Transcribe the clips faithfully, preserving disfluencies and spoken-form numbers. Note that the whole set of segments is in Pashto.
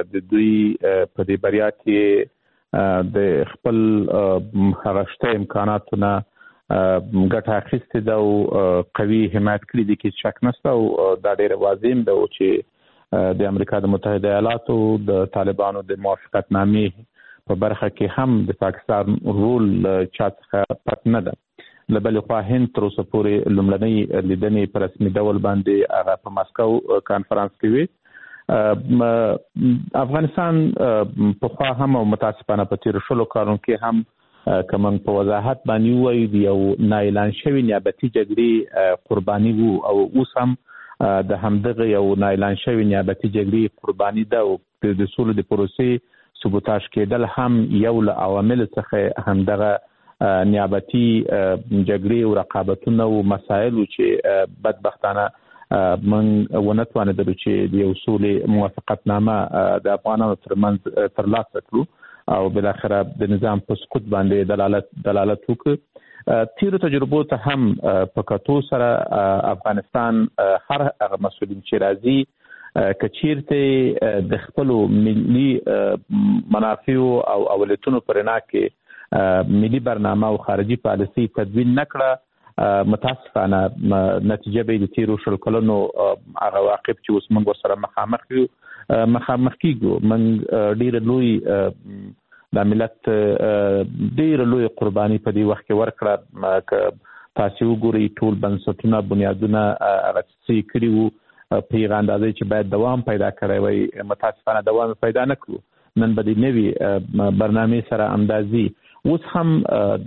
د دوی په دې بریا کې د خپل هغه شته امکاناتونه ګټه اخیستې ده او قوي حمایت کړي دي کې شک نشته او دا ډېر واضح ده چې د امریکا د متحده ایالاتو د طالبانو د موافقتنامې په برخه کې هم د پاکستان رول چا څخه پټ نه ده. له بلې خوا هند تر اوسه پورې لومړنۍ لیدنې په رسمي ډول باندې هغه په ماسکو کانفرانس کې وي. افغانستان پخوا هم او متاسفانه په تېرو شلو کالونو کې هم که موږ په وضاحت باندې ووایو د یو نااعلان شوي نیابتي جګړې قرباني وو او اوس هم د همدغه یو نااعلان شوي نیابتي جګړې قرباني ده او د سولې د پروسې سبوتاژ کېدل هم یو له عواملو څخه همدغه نیابتي جګړې او رقابتونه او مسایل چې بدبختانه موږ ونه توانېدلو چې د یو سولې موافقتنامه د افغانانو ترمنځ ترلاسه کړو او بالاخره د نظام په سقوط باندې دلالت دلالت وکړ. تیرو تجربو ته هم په کتو سره افغانستان هر هغه مسؤلین چې راځي که چیرته د خپلو ملي منافعو او اولتونو پر رڼا کې ملي برنامه او خارجي پالیسي تدوین نکړه متاسفانه نتیجه به د تیرو شل کلونو هغه واقع چې اوس موږ ورسره مخامخ یو مخامخ کیږو. موږ ډېر لوی د ملت ډېر لوی قرباني په دې وخت کې ورکړه. که تاسو وګورئ ټول بنسټونه بنیادونه هغه څه کړي وو په هغه اندازې چې باید دوام پیدا کړی وای متاسفانه دوام پیدا نه کړو. نن به د نوي برنامې سره اندازي اوس هم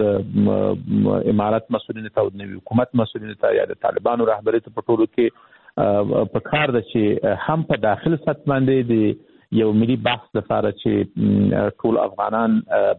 د امارات مسؤلینو ته او د نوي حکومت مسؤلینو ته یا د طالبانو رهبرۍ ته په ټولو کې په کار ده چې هم په داخل سطح باندې د یو ملي بحث لپاره چې ټول افغانان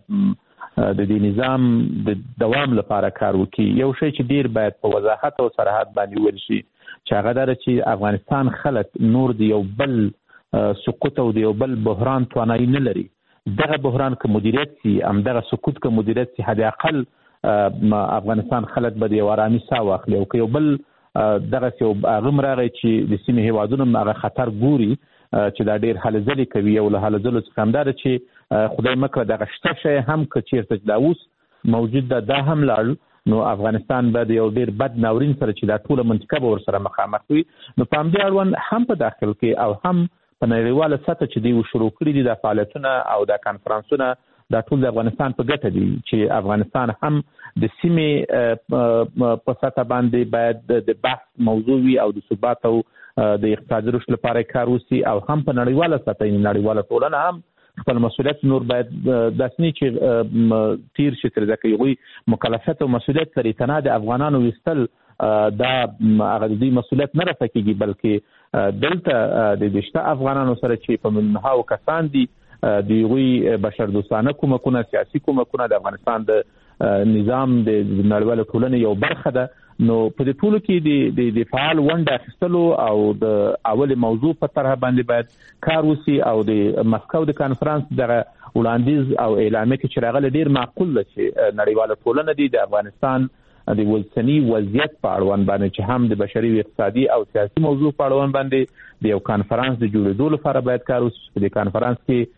د دې نظام د دوام لپاره کار وکړي. یو شی چې ډیر باید په وضاحت او صراحت باندې ویل شي چې هغه دا چې افغانستان خلک نور د یو بل سقوط او د یو بل بحران توانایي نه لري. دغه بحران که مدیریت سي هم دغه سقوط که مدیریت سي حد اقل افغانستان خلک به د یو آرامي ساه واخلي او که یو بل دغه یو هغه راغی چې د سیمې هیوادونو هغه خطر ګوري چې دا ډېر هلې ځلې کوي او له هلې ځلو څخه هم دا ده چې خدای مکړه دغه شته شی هم که چېرته دا اوس موجود ده دا هم لاړ نو افغانستان به د یو ډېر بد ناورین سره چې دا ټوله منطقه به ورسره مخامخ وي. نو په همدې اړوند هم په داخل کې او هم په نړیواله سطح چې دوی شروع کړي دي دا فعالیتونه او دا کانفرانسونه دا ټول د افغانستان په ګټه دي چې افغانستان هم د سیمې په سطح باندې باید د بحث موضوع وي او د ثبات او د اقتصادي رشد لپاره کار وشي او هم په نړیواله سطح نړیواله ټولنه هم خپل مسؤلیت نور باید داسې نه چې تیر شي تر ځکه یوی مکلفیت او مسؤلیت لري تنه د افغانانو وستل دا هغه د مسؤلیت نه راځي بلکې دلته د دشته افغانانو سره چې په منهاو کسان دي د یوی بشر دوستانه کومکونه سیاسي کومکونه د افغانستان د نظام د نړیواله ټولنې یو برخه ده. نو په دې ټولو کې د د فعال ونډه اخیستلو او د اول موضوع په طرح باندې باید کار وشي او د مسکو د کانفرنس دغه وړاندیز او اعلامیه کې چې راغلی ډېر معقول ده چې نړیواله ټولنه دي د افغانستان د ولسني وضعیت په اړوند باندې چې هم د بشري او اقتصادي او سیاسي موضوع په اړوند باندې د یو کانفرنس د جوړېدو لپاره باید کار وشي. په دې کانفرنس کې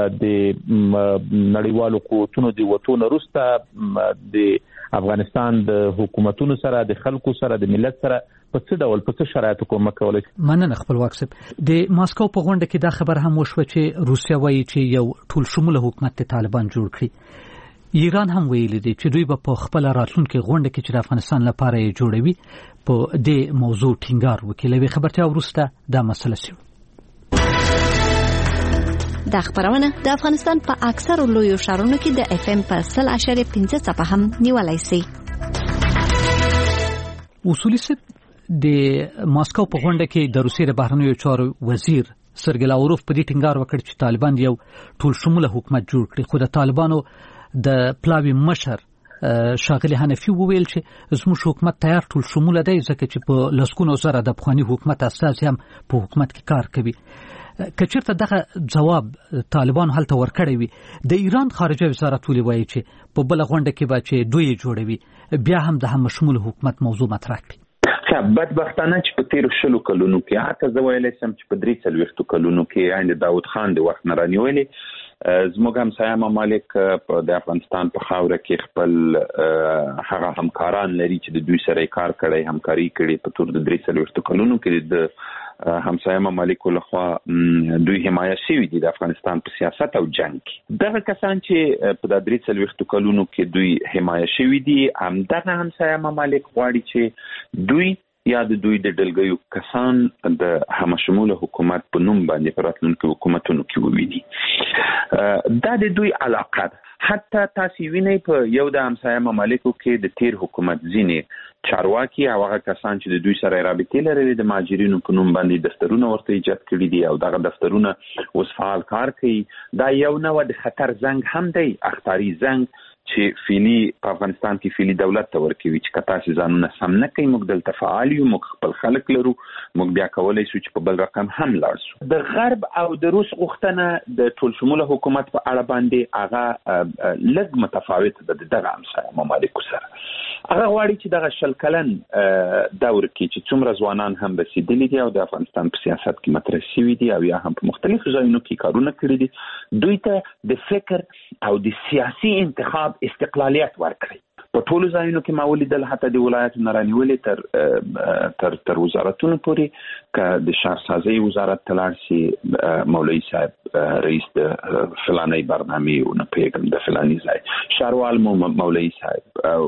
د نړیوالو قوتونو د وټونو وروسته د افغانستان د حکومتونو سره د خلکو سره د ملت سره په څه ډول په څه شرایطو کومک کولای شي. مننه خپلواک صاحب. د ماسکو په غونډه کې دا خبر هم وشو چې روسیا وایي چې یو ټول شموله حکومت د طالبان جوړ کړي. ایران هم ویلي دی چې دوی به په خپل راتلونکي غونډه کې چې د افغانستان لپاره یې جوړوي په دې موضوع ټینګار وکړي. لوي خبرتیا وروسته دا مسله شو. دا خبرونه د افغانستان په اکثر لویو ښارونو کې د اف ام په سل اشاریه پنځه څپه هم نیولای شي. اصولي صاحب د ماسکو په غونډه کې د روسیې د بهرنیو چارو وزیر سرګی لاوروف په دې ټینګار وکړ چې طالبان یو ټول شموله حکومت جوړ کړي. خو د طالبانو د پلاوی مشر شاغلی حنفي وویل چې زموږ حکومت تیار ټول شموله دی ځکه چې په لسګونو زره د افغاني حکومت اساس هم په حکومت کې کار کوي. کچرته دغه جواب طالبان هلته ورکړی وي د ایران خارجه وزارت ولې وایي چې په بل غونډه کې به چې دوی جوړوي بیا هم د هم شمول حکومت موضوع مطرح کړي. بدبختانه چې په تیر شلو کلونو کې حتی زه ویلی سم چې په درې څلوېښتو کلونو کې یعنې داود خان د وخت نه رانیولې زموږ همسایه ممالک د افغانستان په خاوره کې خپل هغه همکاران لري چې د دوی سره کار کړی همکاري کړي په تور د درې څلوېښتو کلونو کې د همسایه ممالکو لخوا دوی حمایه شوي دي د افغانستان په سیاست او جنگ کې. دغه کسان چې په د درې څلوېښتو کلونو کې دوی حمایه شوي دي همدغه همسایه ممالک غواړي چې دوی یا د دوی د ډلګیو کسان د همشموله حکومت په نوم باندې په راتلونکو حکومتونو کې وویني. دا د دوی علاقه ده. حتی تاسو وینئ په یو د همسایه ممالکو کې د تیر حکومت ځینې چارواکي او هغه کسان چې د دوی سره رابطې لري د مهاجرینو په نوم باندې دفترونه ورته ایجاد کړي دي او دغه دفترونه اوس فعال کار کوي. دا یو نوع د خطر زنګ هم دی، اخطاري زنګ چې فعلي په افغانستان کې فعلي دولت ته ورکوي چې که تاسې ځانونه سم نه کوي موږ دلته فعال یو، موږ خپل خلک لرو، موږ بیا کولی شو چې په بل رقم هم لاړ شو. د غرب او د روس غوښتنه د ټول شموله حکومت په اړه باندې هغه لږ متفاوت ده د دغه همسایه ممالکو سره. هغه غواړي چې دغه شل کلن دور کې چې څومره ځوانان هم رسېدلي دي او د افغانستان په سیاست کې مطرح شوي دي او یا هم په مختلفو ځایونو کې کارونه کړي دي، دوی ته د فکر او د سیاسي انتخاب استقلالیت ورکړي. په ټولو ځایونو کې ما ولیدل حتی د ولایتو نه رانیولې تر تر تر وزارتونو پورې که د شهرسازۍ وزارت ته لاړ شي مولوي صاحب رئیس د فلانۍ برنامې ونه پوهېږم د فلاني ځای، ښاروال مو مولوي صاحب او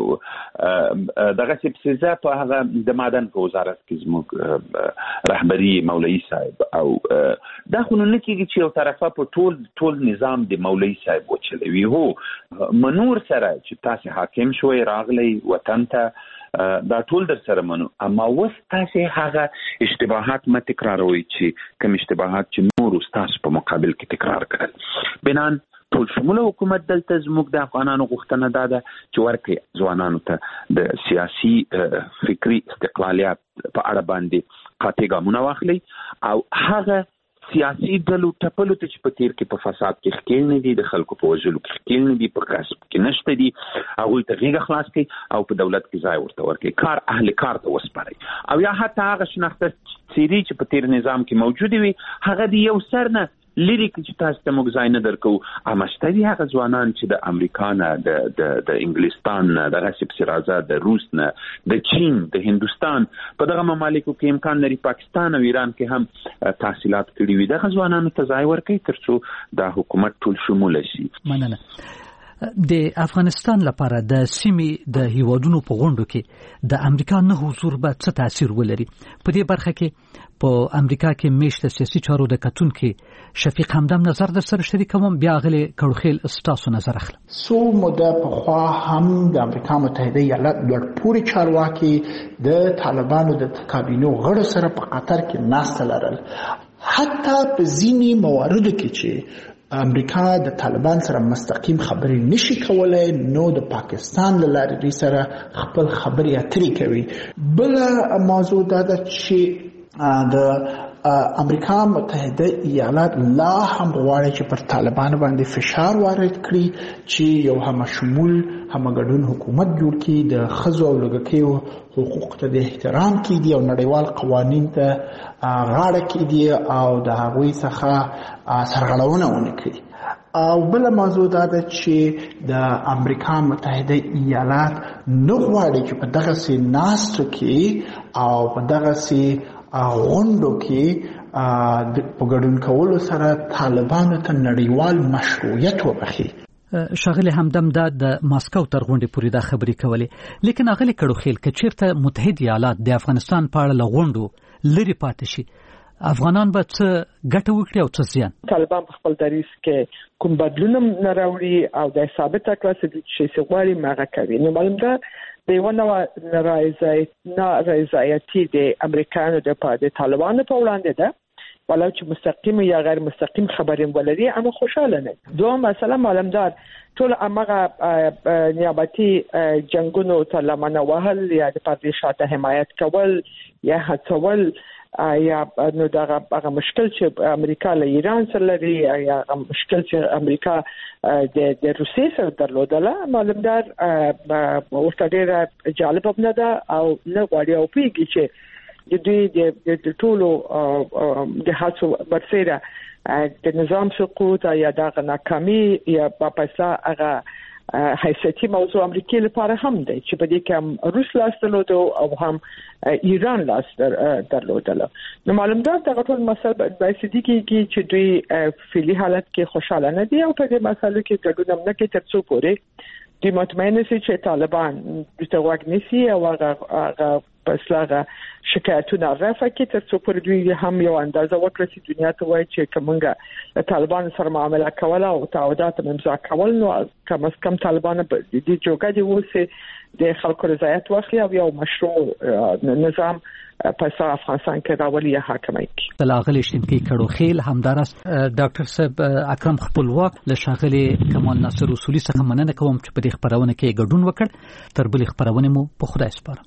دغسې پسې زه په هغه د معدن په وزارت کې زموږ رهبري مولوي صاحب او دا خو نو نه کېږي چې یو طرفه په ټول ټول نظام د مولوي صاحب وچلوي. هو منور سره چې تاسې حاکم شو راغلی وطن ته دا ټول در سره منو، اما اوس تاسې هغه اشتباهات مه تکراروئ چې کوم اشتباهات چې نورو ستاسو په مقابل کې تکرار کړل. بنان ټول شموله حکومت دلته زموږ د افغانانو غوښتنه دا ده چې ورکړي ځوانانو ته د سیاسي فکري استقلالیت په اړه باندې قاطع ګامونه واخلي او هغه سیاسي ډلو ټپلو ته چې په تیر کې په فساد کې ښکېل نه دي، د خلکو په وژلو کې ښکېل نه دي، په غصب کې نشته دي، هغوی ته غېږه خلاص کړي او په دولت کې ځای ورته ورکړي، کار اهل کار ته وسپارئ او یا حتی هغه شناخته څېرې چې په تیر نظام کې موجودې وي هغه د یو سر نه لري چې تاسو ته موږ ځای نه درکو. اما شته دي هغه ځوانان چې د امریکا نه د د د انګلستان نه دغسې پسې راځه، د روس نه، د چین، د هندوستان، په دغه ممالکو کې امکان لري پاکستان او ایران کې هم تحصیلات کړي وي، دغه ځوانانو ته ځای ورکړي تر څو دا حکومت ټول شموله شي. مننه. د افغانستان لپاره د سیمې د هیوادونو په غونډو کې د امریکا نه حضور به څه تاثیر ولري؟ په دې برخه کې په امریکا کې میشته سیاسي چارو د کتونکي شفیق همدم نظر در سره شریکوم، بیا غلي کړوخیل استاسو نظر اخلم. سو موده په خوا هم د امریکا متحده ایالات لوړ پوړي چارواکي د طالبانو د کابینو غړو سره په قطر کې ناست لرل. حتی په ځینی مواردو کې چې امریکا د طالبان سره مستقیم خبرې نشي کولای نو د پاکستان له لارې سره خپل خبرې اترې کوي. بل موضوع دا ده چې د امریکا متحده ایالات لا هم غواړي چې پر طالبان باندې فشار وارد کړي چې یو همشمول همګډون حکومت جوړ کړي، د ښځو او لږکیو حقوق ته د احترام کړي او نړیوال قوانین ته غاړه کړي او د هغوی څخه سرغړونه ونه کړي. او بل موضوع دا ده چې د امریکا متحده ایالات نه غواړي چې په دغه سي ناستو کې او په دغه سي غونډو کې په ګډون کولو سره طالبانو ته نړیوال مشروعیت وبخي. شاغلی همدم دا د ماسکو تر غونډې پورې دا خبرې کولې، لیکن هغه کړوخیل که چیرته متحده ایالات د افغانستان په اړه لغونډو لري پاتې شي افغانان به څه ګټه وکړي او څه زیان؟ طالبان په خپل دریځ کې کوم بدلون نه راوړي او د ثابته کړه چې څه غواړي هغه کوي. نو معلوم ده د یو نوع نارضایتي د امریکایانو د طالبانو په وړاندې ده، ولو چې مستقیم یا غیر مستقیم خبرې ولري اما خوشاله نه. دوم مثلا معلومدار ټول امغه نیابتي جنگونو ته لمنه وهل یا د پردې شاته حمایت کول یا هڅول یا نو دا هغه مشکل چې امریکا له ایران سره لري یا مشکل چې امریکا د د روسیې سره درلودله معلومدار ورته ډېر جالب نه ده او نه غواړي او پیږي چې د دوی د ټولو د هڅو برسېره د نظام سقوط یا د ناکامي یا په پاسه هغه حیثیتي موضوع امریکای لپاره هم دی چې په دې کې هم روس لاس درلود او هم ایران لاس درلودل. نو معلوم ده دا ټول مسله باید دي کې چې دوی فعلی حالت کې خوشاله نه دي او په دې مسله کې ګډون نه کوي تر څو پورې د مطمئنه سي چې طالبان د توګنيسي او هغه پسلاغه شکایتونه رافع کړي تر څو پورې دوی هم یو اندازه وکړي چې دنیا ته وایي چې کومه طالبان سره معامله کوله او تعهدات امضا کول نو کم از کم طالبان د دې جوګه دی وسه د خلکو رضایت واخلي او یو مشروع نظام په افغانستان کې راولي حاکمای کی. بلاغلی شینکی کړو خیل همدارس ډاکټر صاحب اکرم خپلواک له شاغلي کمال ناصر اصولي څخه مننه کوم چې په دې خبرونه کې ګډون وکړ. تر بلې خبرونه مو په خدای سپارم.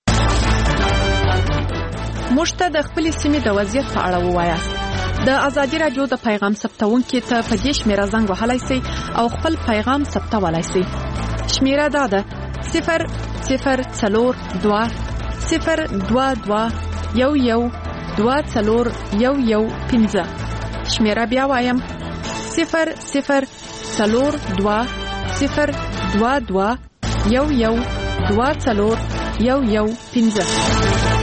مشته د خپل سیمې د وضعیت په اړه ووایاست. د ازادي رادیو د پیغام ثبتونکو ته په دې شمیره زنګ وهلای شئ او خپل پیغام ثبتولای شئ. شمیره دا ده صفر صفر څلور دوه صفر دوه دوه یو یو دوه څلور یو یو پنځه. شمیره بیا وایم صفر صفر څلور دوه صفر دوه دوه یو یو دوه څلور یو یو پنځه.